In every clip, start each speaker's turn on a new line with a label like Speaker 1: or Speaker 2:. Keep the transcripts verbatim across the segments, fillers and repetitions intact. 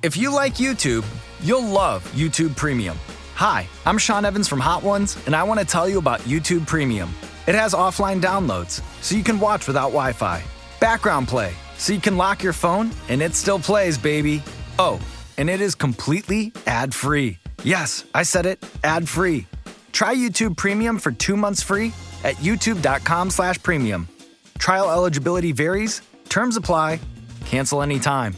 Speaker 1: If you like YouTube, you'll love YouTube Premium. Hi, I'm Sean Evans from Hot Ones, and I want to tell you about YouTube Premium. It has offline downloads, so you can watch without Wi-Fi. Background play, so you can lock your phone, and it still plays, baby. Oh, and it is completely ad-free. Yes, I said it, ad-free. Try YouTube Premium for two months free at youtube.com slash premium. Trial eligibility varies. Terms apply. Cancel anytime.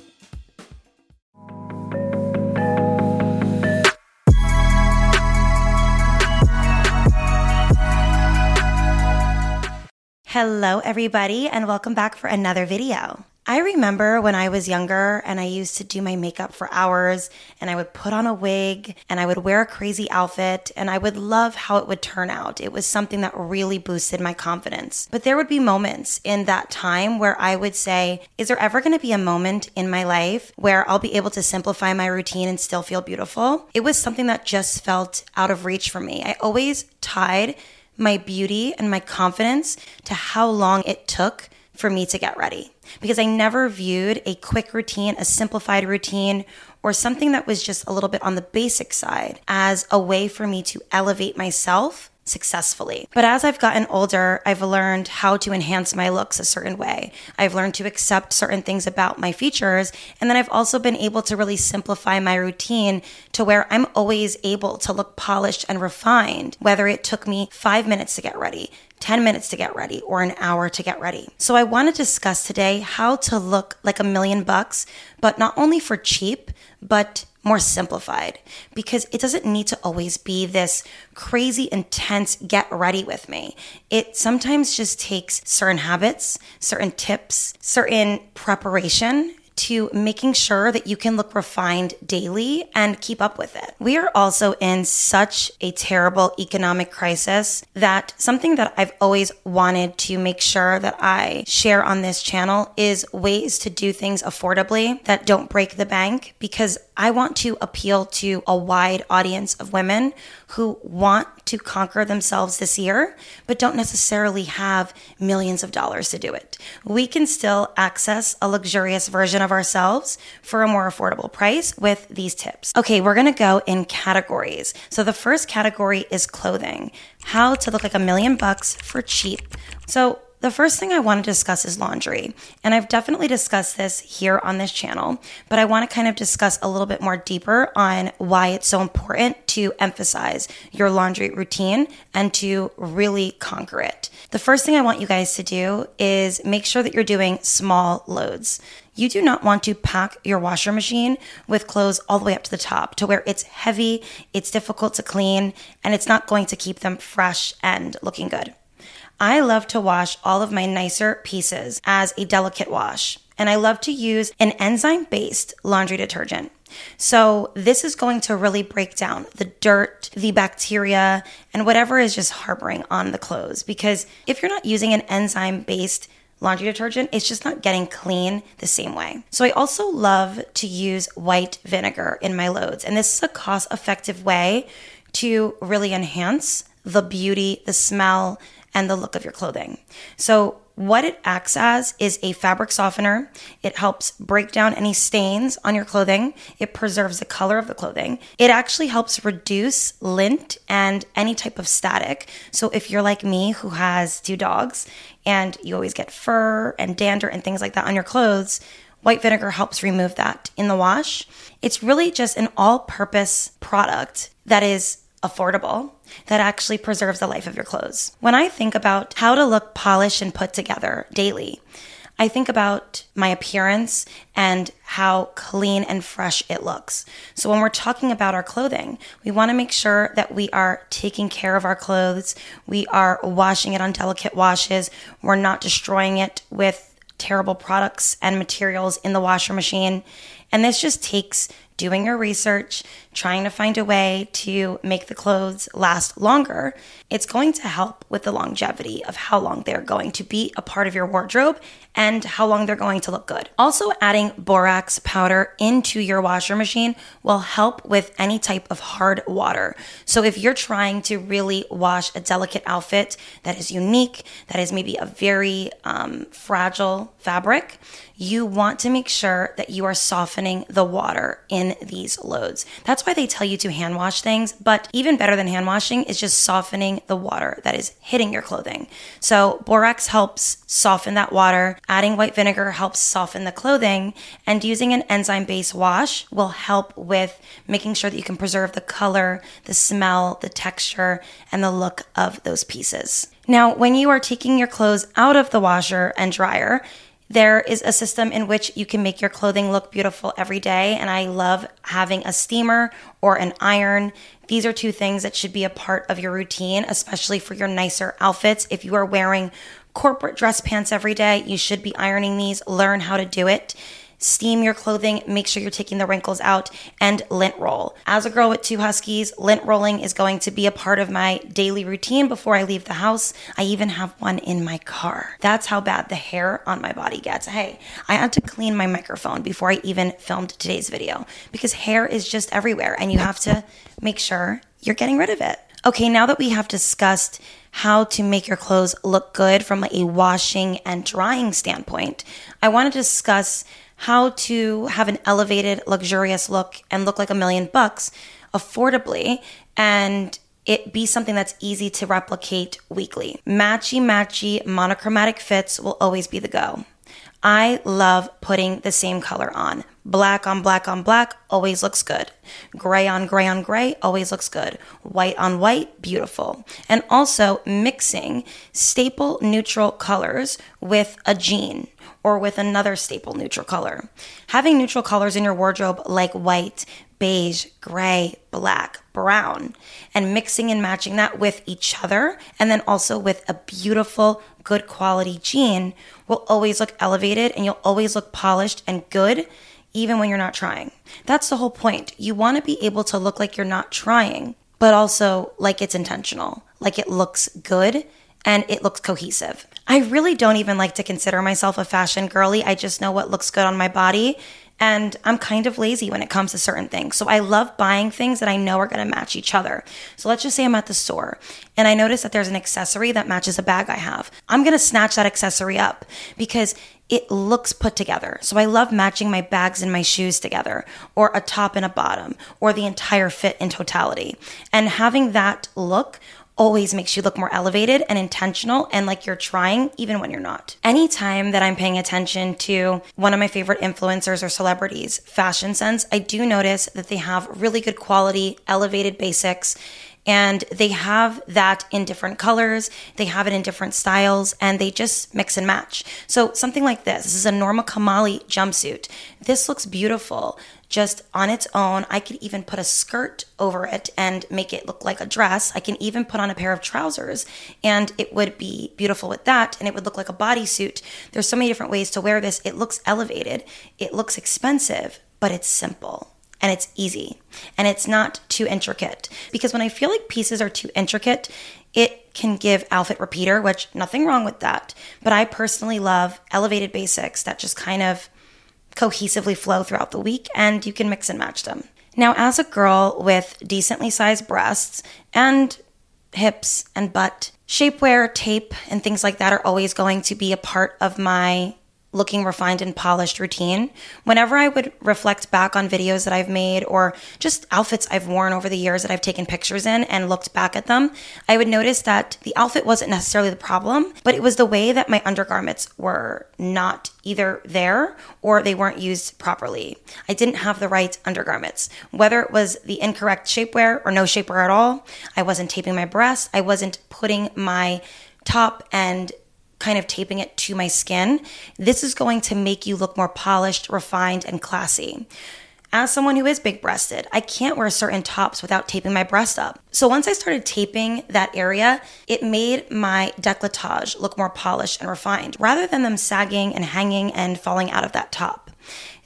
Speaker 2: Hello, everybody, and welcome back for another video. I remember when I was younger and I used to do my makeup for hours and I would put on a wig and I would wear a crazy outfit and I would love how it would turn out. It was something that really boosted my confidence. But there would be moments in that time where I would say, is there ever going to be a moment in my life where I'll be able to simplify my routine and still feel beautiful? It was something that just felt out of reach for me. I always tied my beauty and my confidence to how long it took for me to get ready. Because I never viewed a quick routine, a simplified routine, or something that was just a little bit on the basic side as a way for me to elevate myself successfully. But as I've gotten older, I've learned how to enhance my looks a certain way. I've learned to accept certain things about my features. And then I've also been able to really simplify my routine to where I'm always able to look polished and refined, whether it took me five minutes to get ready, ten minutes to get ready, or an hour to get ready. So I want to discuss today how to look like a million bucks, but not only for cheap, but more simplified, because it doesn't need to always be this crazy intense get ready with me. It sometimes just takes certain habits, certain tips, certain preparation to making sure that you can look refined daily and keep up with it. We are also in such a terrible economic crisis that something that I've always wanted to make sure that I share on this channel is ways to do things affordably that don't break the bank, because I want to appeal to a wide audience of women who want to conquer themselves this year, but don't necessarily have millions of dollars to do it. We can still access a luxurious version of ourselves for a more affordable price with these tips. Okay, we're gonna go in categories. So the first category is clothing. How to look like a million bucks for cheap. So the first thing I want to discuss is laundry. And I've definitely discussed this here on this channel, but I want to kind of discuss a little bit more deeper on why it's so important to emphasize your laundry routine and to really conquer it. The first thing I want you guys to do is make sure that you're doing small loads. You do not want to pack your washer machine with clothes all the way up to the top to where it's heavy, it's difficult to clean, and it's not going to keep them fresh and looking good. I love to wash all of my nicer pieces as a delicate wash, and I love to use an enzyme-based laundry detergent. So this is going to really break down the dirt, the bacteria, and whatever is just harboring on the clothes. Because if you're not using an enzyme-based laundry detergent, it's just not getting clean the same way. So I also love to use white vinegar in my loads, and this is a cost-effective way to really enhance the beauty, the smell, and the look of your clothing. So what it acts as is a fabric softener. It helps break down any stains on your clothing. It preserves the color of the clothing. It actually helps reduce lint and any type of static. So if you're like me who has two dogs and you always get fur and dander and things like that on your clothes, white vinegar helps remove that in the wash. It's really just an all-purpose product that is affordable, that actually preserves the life of your clothes. When I think about how to look polished and put together daily, I think about my appearance and how clean and fresh it looks. So when we're talking about our clothing, we want to make sure that we are taking care of our clothes. We are washing it on delicate washes. We're not destroying it with terrible products and materials in the washer machine. And this just takes doing your research, trying to find a way to make the clothes last longer, it's going to help with the longevity of how long they're going to be a part of your wardrobe and how long they're going to look good. Also, adding borax powder into your washer machine will help with any type of hard water. So if you're trying to really wash a delicate outfit that is unique, that is maybe a very um, fragile fabric, you want to make sure that you are softening the water in these loads. That's why they tell you to hand wash things, but even better than hand washing is just softening the water that is hitting your clothing. So borax helps soften that water, adding white vinegar helps soften the clothing, and using an enzyme-based wash will help with making sure that you can preserve the color, the smell, the texture, and the look of those pieces. Now, when you are taking your clothes out of the washer and dryer, there is a system in which you can make your clothing look beautiful every day, and I love having a steamer or an iron. These are two things that should be a part of your routine, especially for your nicer outfits. If you are wearing corporate dress pants every day, you should be ironing these. Learn how to do it. Steam your clothing, make sure you're taking the wrinkles out, and lint roll. As a girl with two huskies, lint rolling is going to be a part of my daily routine before I leave the house. I even have one in my car. That's how bad the hair on my body gets. Hey, I had to clean my microphone before I even filmed today's video because hair is just everywhere and you have to make sure you're getting rid of it. Okay, now that we have discussed how to make your clothes look good from a washing and drying standpoint, I want to discuss how to have an elevated, luxurious look and look like a million bucks affordably and it be something that's easy to replicate weekly. Matchy matchy monochromatic fits will always be the go. I love putting the same color on. Black on black on black always looks good. Gray on gray on gray always looks good. White on white, beautiful. And also mixing staple neutral colors with a jean or with another staple neutral color. Having neutral colors in your wardrobe like white, beige, gray, black, brown, and mixing and matching that with each other, and then also with a beautiful, good quality jean will always look elevated and you'll always look polished and good even when you're not trying. That's the whole point. You want to be able to look like you're not trying, but also like it's intentional, like it looks good and it looks cohesive. I really don't even like to consider myself a fashion girly. I just know what looks good on my body. And I'm kind of lazy when it comes to certain things. So I love buying things that I know are going to match each other. So let's just say I'm at the store and I notice that there's an accessory that matches a bag I have. I'm going to snatch that accessory up because it looks put together. So I love matching my bags and my shoes together, or a top and a bottom, or the entire fit in totality. And having that look always makes you look more elevated and intentional and like you're trying even when you're not. Anytime that I'm paying attention to one of my favorite influencers or celebrities, Fashion Sense, I do notice that they have really good quality, elevated basics, and they have that in different colors, they have it in different styles, and they just mix and match. So something like this, this is a Norma Kamali jumpsuit. This looks beautiful just on its own. I could even put a skirt over it and make it look like a dress. I can even put on a pair of trousers and it would be beautiful with that, and it would look like a bodysuit. There's so many different ways to wear this. It looks elevated, it looks expensive, but it's simple. And it's easy, and it's not too intricate. Because when I feel like pieces are too intricate, it can give outfit repeater, which nothing wrong with that. But I personally love elevated basics that just kind of cohesively flow throughout the week, and you can mix and match them. Now, as a girl with decently sized breasts and hips and butt, shapewear, tape, and things like that are always going to be a part of my looking refined and polished routine. Whenever I would reflect back on videos that I've made or just outfits I've worn over the years that I've taken pictures in and looked back at them, I would notice that the outfit wasn't necessarily the problem, but it was the way that my undergarments were not either there or they weren't used properly. I didn't have the right undergarments. Whether it was the incorrect shapewear or no shapewear at all, I wasn't taping my breasts, I wasn't putting my top and kind of taping it to my skin. This is going to make you look more polished, refined, and classy. As someone who is big-breasted, I can't wear certain tops without taping my breast up. So once I started taping that area, it made my décolletage look more polished and refined, rather than them sagging and hanging and falling out of that top.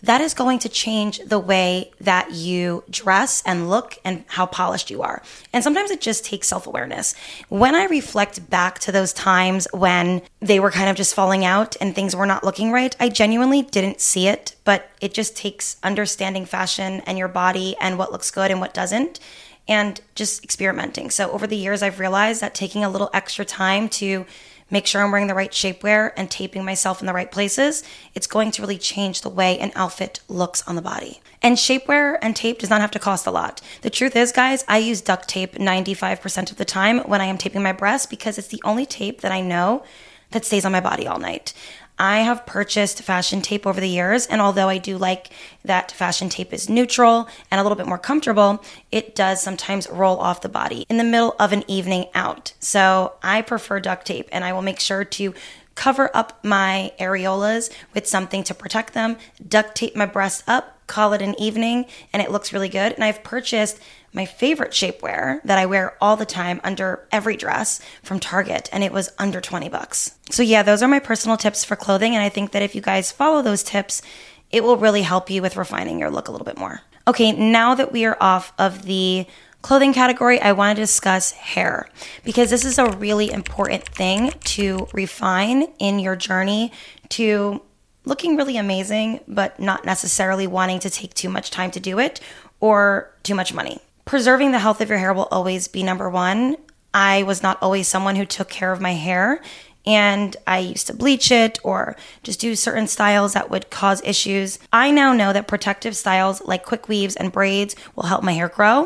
Speaker 2: that is going to change the way that you dress and look and how polished you are. And sometimes it just takes self-awareness. When I reflect back to those times when they were kind of just falling out and things were not looking right, I genuinely didn't see it, but it just takes understanding fashion and your body and what looks good and what doesn't, and just experimenting. So over the years, I've realized that taking a little extra time to make sure I'm wearing the right shapewear and taping myself in the right places, it's going to really change the way an outfit looks on the body. And shapewear and tape does not have to cost a lot. The truth is, guys, I use duct tape ninety-five percent of the time when I am taping my breasts because it's the only tape that I know that stays on my body all night. I have purchased fashion tape over the years, and although I do like that fashion tape is neutral and a little bit more comfortable, it does sometimes roll off the body in the middle of an evening out. So I prefer duct tape, and I will make sure to cover up my areolas with something to protect them, duct tape my breasts up, call it an evening, and it looks really good. And I've purchased my favorite shapewear that I wear all the time under every dress from Target, and it was under twenty bucks. So yeah, those are my personal tips for clothing, and I think that if you guys follow those tips, it will really help you with refining your look a little bit more. Okay, now that we are off of the clothing category, I want to discuss hair, because this is a really important thing to refine in your journey to looking really amazing, but not necessarily wanting to take too much time to do it or too much money. Preserving the health of your hair will always be number one. I was not always someone who took care of my hair, and I used to bleach it or just do certain styles that would cause issues. I now know that protective styles like quick weaves and braids will help my hair grow.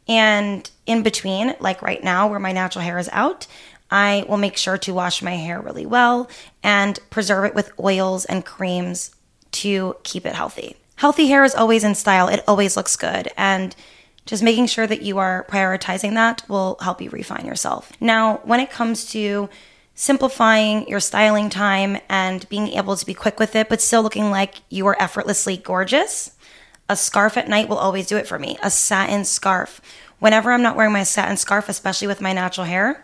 Speaker 2: And in between, like right now where my natural hair is out, I will make sure to wash my hair really well and preserve it with oils and creams to keep it healthy. Healthy hair is always in style. It always looks good. And just making sure that you are prioritizing that will help you refine yourself. Now, when it comes to simplifying your styling time and being able to be quick with it, but still looking like you are effortlessly gorgeous, a scarf at night will always do it for me. A satin scarf. Whenever I'm not wearing my satin scarf, especially with my natural hair,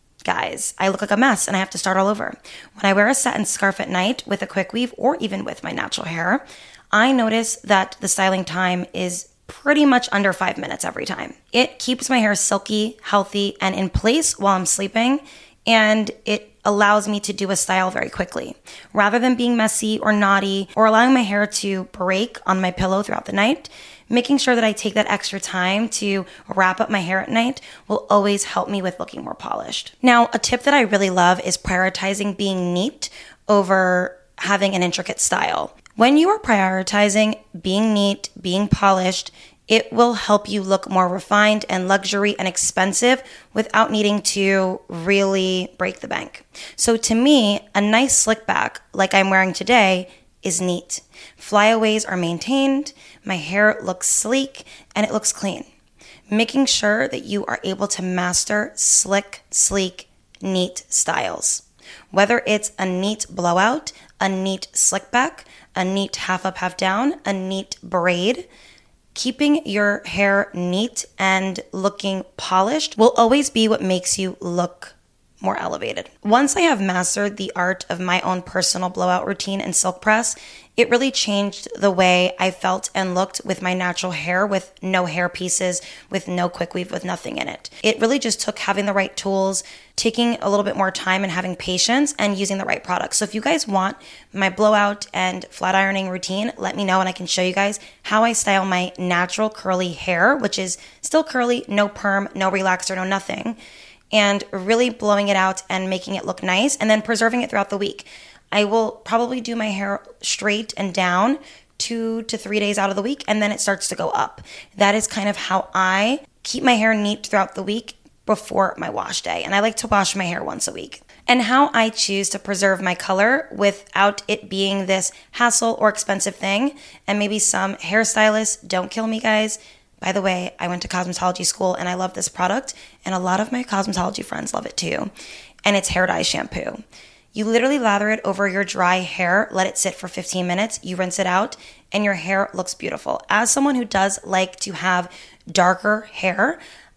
Speaker 2: guys, I look like a mess and I have to start all over. When I wear a satin scarf at night with a quick weave or even with my natural hair, I notice that the styling time is pretty much under five minutes every time. It keeps my hair silky, healthy, and in place while I'm sleeping, and it allows me to do a style very quickly. Rather than being messy or knotty or allowing my hair to break on my pillow throughout the night, making sure that I take that extra time to wrap up my hair at night will always help me with looking more polished. Now, a tip that I really love is prioritizing being neat over having an intricate style. When you are prioritizing being neat, being polished, it will help you look more refined and luxury and expensive without needing to really break the bank. So to me, a nice slick back like I'm wearing today is neat. Flyaways are maintained, my hair looks sleek, and it looks clean. Making sure that you are able to master slick, sleek, neat styles. Whether it's a neat blowout, a neat slick back, a neat half up, half down, a neat braid, keeping your hair neat and looking polished will always be what makes you look more elevated. Once I have mastered the art of my own personal blowout routine and silk press, it really changed the way I felt and looked with my natural hair, with no hair pieces, with no quick weave, with nothing in it. It really just took having the right tools, taking a little bit more time and having patience and using the right products. So if you guys want my blowout and flat ironing routine, let me know and I can show you guys how I style my natural curly hair, which is still curly, no perm, no relaxer, no nothing, and really blowing it out and making it look nice and then preserving it throughout the week. I will probably do my hair straight and down two to three days out of the week, and then it starts to go up. That is kind of how I keep my hair neat throughout the week before my wash day. And I like to wash my hair once a week. And how I choose to preserve my color without it being this hassle or expensive thing. And maybe some hairstylists, don't kill me, guys. By the way, I went to cosmetology school and I love this product, and a lot of my cosmetology friends love it too. And it's hair dye shampoo. You literally lather it over your dry hair, let it sit for fifteen minutes, you rinse it out, and your hair looks beautiful. As someone who does like to have darker hair,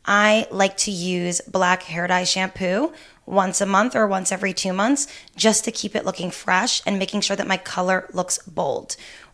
Speaker 2: I like to use black hair dye shampoo once a month or once every two months just to keep it looking fresh and making sure that my color looks bold.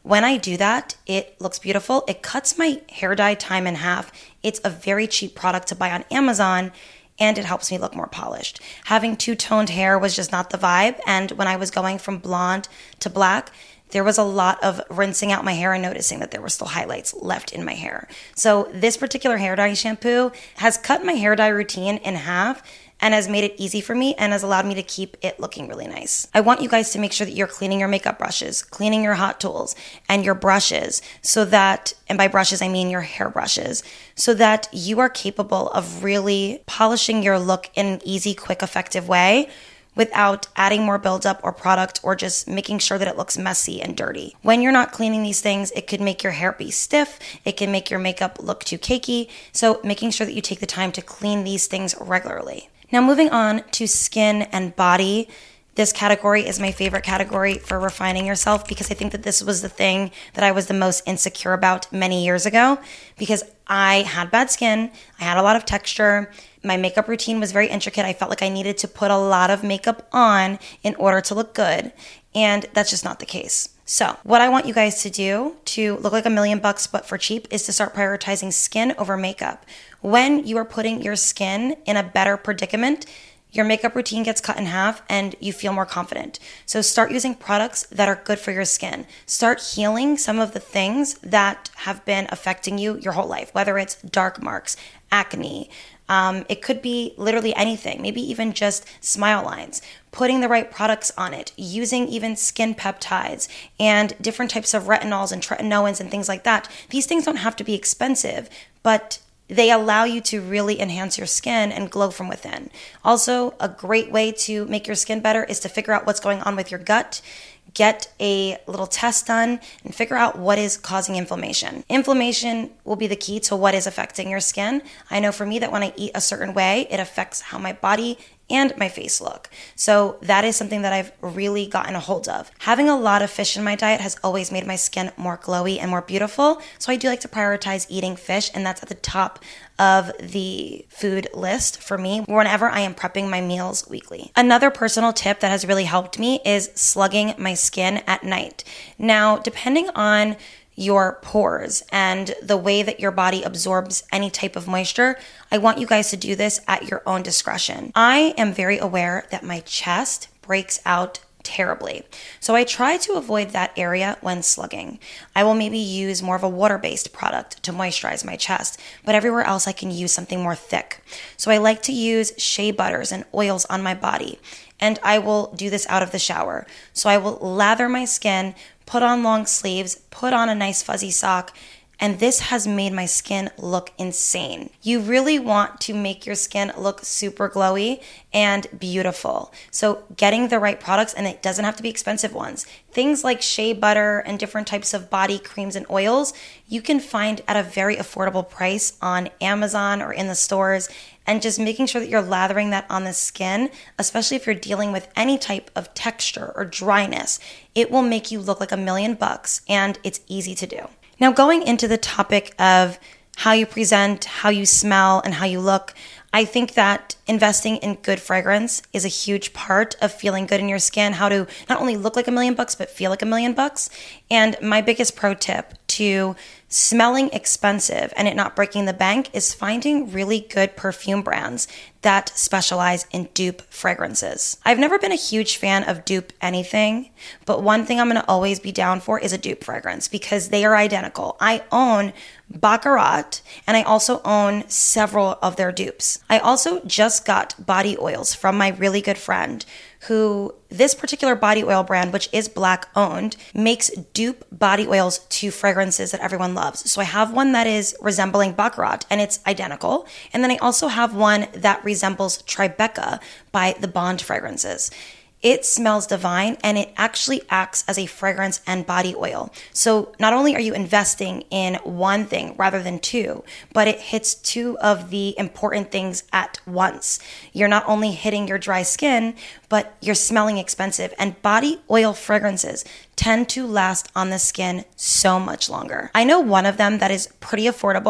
Speaker 2: When I do that, it looks beautiful. It cuts my hair dye time in half. It's a very cheap product to buy on Amazon, and it helps me look more polished. Having two-toned hair was just not the vibe, and when I was going from blonde to black, there was a lot of rinsing out my hair and noticing that there were still highlights left in my hair. So this particular hair dye shampoo has cut my hair dye routine in half and has made it easy for me and has allowed me to keep it looking really nice. I want you guys to make sure that you're cleaning your makeup brushes, cleaning your hot tools and your brushes so that, and by brushes I mean your hair brushes, so that you are capable of really polishing your look in an easy, quick, effective way without adding more buildup or product or just making sure that it looks messy and dirty. When you're not cleaning these things, it could make your hair be stiff, it can make your makeup look too cakey, so making sure that you take the time to clean these things regularly. Now moving on to skin and body. This category is my favorite category for refining yourself because I think that this was the thing that I was the most insecure about many years ago because I had bad skin, I had a lot of texture, my makeup routine was very intricate. I felt like I needed to put a lot of makeup on in order to look good, and that's just not the case. So what I want you guys to do to look like a million bucks but for cheap is to start prioritizing skin over makeup. When you are putting your skin in a better predicament, your makeup routine gets cut in half and you feel more confident. So start using products that are good for your skin. Start healing some of the things that have been affecting you your whole life, whether it's dark marks, acne, um, it could be literally anything, maybe even just smile lines. Putting the right products on it, using even skin peptides and different types of retinols and tretinoins and things like that. These things don't have to be expensive, but they allow you to really enhance your skin and glow from within. Also, a great way to make your skin better is to figure out what's going on with your gut. Get a little test done and figure out what is causing inflammation. Inflammation will be the key to what is affecting your skin. I know for me that when I eat a certain way, it affects how my body and my face look. So that is something that I've really gotten a hold of. Having a lot of fish in my diet has always made my skin more glowy and more beautiful. So I do like to prioritize eating fish, and that's at the top of the food list for me whenever I am prepping my meals weekly. Another personal tip that has really helped me is slugging my skin at night. Now, depending on your pores and the way that your body absorbs any type of moisture, I want you guys to do this at your own discretion. I am very aware that my chest breaks out terribly. So I try to avoid that area when slugging. I will maybe use more of a water-based product to moisturize my chest, but everywhere else I can use something more thick. So I like to use shea butters and oils on my body, and I will do this out of the shower. So I will lather my skin, put on long sleeves, put on a nice fuzzy sock, and this has made my skin look insane. You really want to make your skin look super glowy and beautiful. So getting the right products, and it doesn't have to be expensive ones. Things like shea butter and different types of body creams and oils, you can find at a very affordable price on Amazon or in the stores. And just making sure that you're lathering that on the skin, especially if you're dealing with any type of texture or dryness, it will make you look like a million bucks, and it's easy to do. Now, going into the topic of how you present, how you smell, and how you look, I think that investing in good fragrance is a huge part of feeling good in your skin, how to not only look like a million bucks, but feel like a million bucks. And my biggest pro tip to smelling expensive and it not breaking the bank is finding really good perfume brands that specialize in dupe fragrances. I've never been a huge fan of dupe anything, but one thing I'm going to always be down for is a dupe fragrance because they are identical. I own Baccarat, and I also own several of their dupes. I also just got body oils from my really good friend who, this particular body oil brand, which is Black owned, makes dupe body oils to fragrances that everyone loves. So I have one that is resembling Baccarat and it's identical. And then I also have one that resembles Tribeca by the Bond fragrances. It smells divine, and it actually acts as a fragrance and body oil. So not only are you investing in one thing rather than two, but it hits two of the important things at once. You're not only hitting your dry skin, but you're smelling expensive. And body oil fragrances tend to last on the skin so much longer. I know one of them that is pretty affordable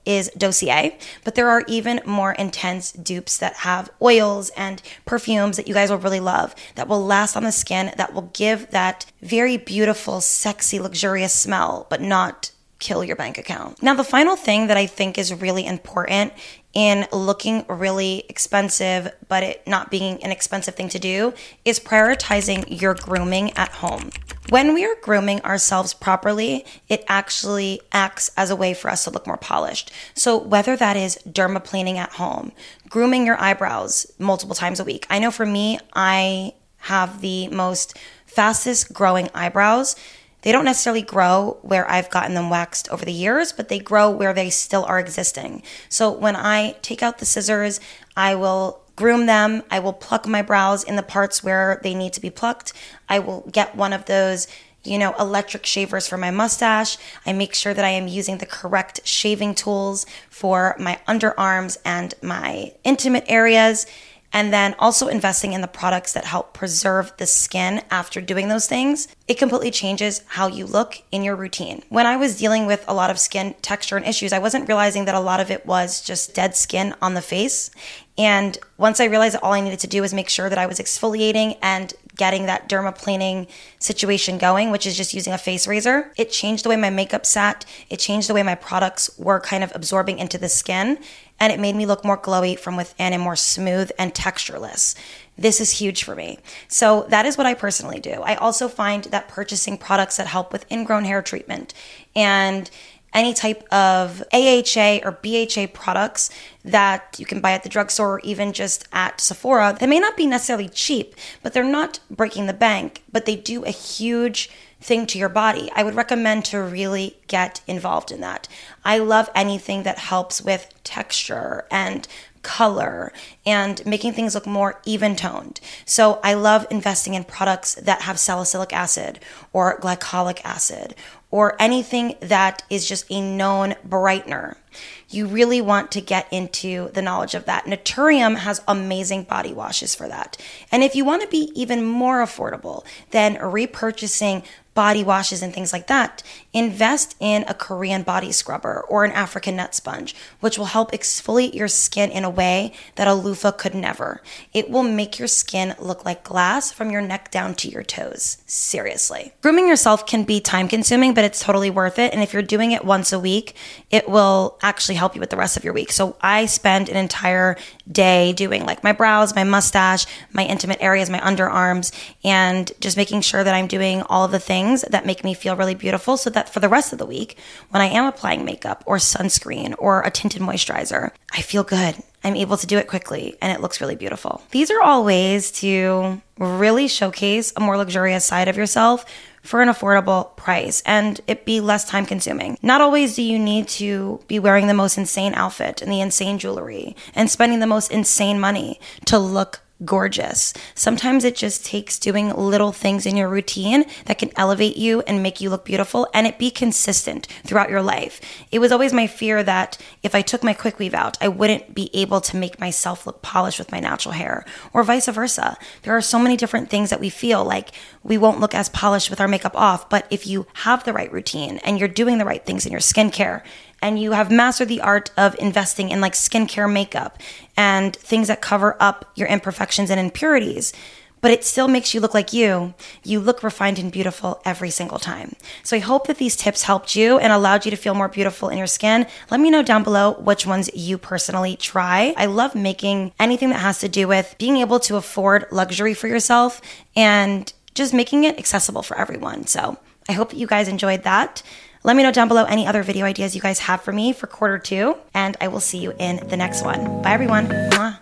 Speaker 2: is Dossier, but there are even more intense dupes that have oils and perfumes that you guys will really love, that will last on the skin, that will give that very beautiful, sexy, luxurious smell, but not kill your bank account. Now, the final thing that I think is really important in looking really expensive, but it not being an expensive thing to do, is prioritizing your grooming at home. When we are grooming ourselves properly, it actually acts as a way for us to look more polished. So whether that is dermaplaning at home, grooming your eyebrows multiple times a week. I know for me, I have the most fastest growing eyebrows. They don't necessarily grow where I've gotten them waxed over the years, but they grow where they still are existing. So when I take out the scissors, I will groom them. I will pluck my brows in the parts where they need to be plucked. I will get one of those, you know, electric shavers for my mustache. I make sure that I am using the correct shaving tools for my underarms and my intimate areas. And then also investing in the products that help preserve the skin after doing those things. It completely changes how you look in your routine. When I was dealing with a lot of skin texture and issues, I wasn't realizing that a lot of it was just dead skin on the face. And once I realized that all I needed to do was make sure that I was exfoliating and getting that dermaplaning situation going, which is just using a face razor, it changed the way my makeup sat. It changed the way my products were kind of absorbing into the skin. And it made me look more glowy from within and more smooth and textureless. This is huge for me. So that is what I personally do. I also find that purchasing products that help with ingrown hair treatment and any type of A H A or B H A products that you can buy at the drugstore or even just at Sephora, they may not be necessarily cheap, but they're not breaking the bank, but they do a huge thing to your body. I would recommend to really get involved in that. I love anything that helps with texture and color and making things look more even toned. So I love investing in products that have salicylic acid or glycolic acid or anything that is just a known brightener. You really want to get into the knowledge of that. Naturium has amazing body washes for that. And if you want to be even more affordable than repurchasing body washes and things like that, invest in a Korean body scrubber or an African nut sponge, which will help exfoliate your skin in a way that a loofah could never. It will make your skin look like glass from your neck down to your toes. Seriously. Grooming yourself can be time consuming, but it's totally worth it. And if you're doing it once a week, it will actually help you with the rest of your week. So I spend an entire day doing like my brows, my mustache, my intimate areas, my underarms, and just making sure that I'm doing all of the things that make me feel really beautiful so that for the rest of the week, when I am applying makeup or sunscreen or a tinted moisturizer, I feel good. I'm able to do it quickly and it looks really beautiful. These are all ways to really showcase a more luxurious side of yourself for an affordable price and it be less time consuming. Not always do you need to be wearing the most insane outfit and the insane jewelry and spending the most insane money to look gorgeous. Sometimes it just takes doing little things in your routine that can elevate you and make you look beautiful and it be consistent throughout your life. It was always my fear that if I took my quick weave out, I wouldn't be able to make myself look polished with my natural hair or vice versa. There are so many different things that we feel like we won't look as polished with our makeup off, but if you have the right routine and you're doing the right things in your skincare, and you have mastered the art of investing in like skincare makeup and things that cover up your imperfections and impurities, but it still makes you look like you. You look refined and beautiful every single time. So I hope that these tips helped you and allowed you to feel more beautiful in your skin. Let me know down below which ones you personally try. I love making anything that has to do with being able to afford luxury for yourself and just making it accessible for everyone. So I hope that you guys enjoyed that. Let me know down below any other video ideas you guys have for me for quarter two, and I will see you in the next one. Bye, everyone. Mwah.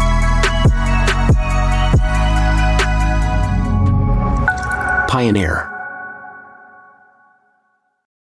Speaker 3: Pioneer.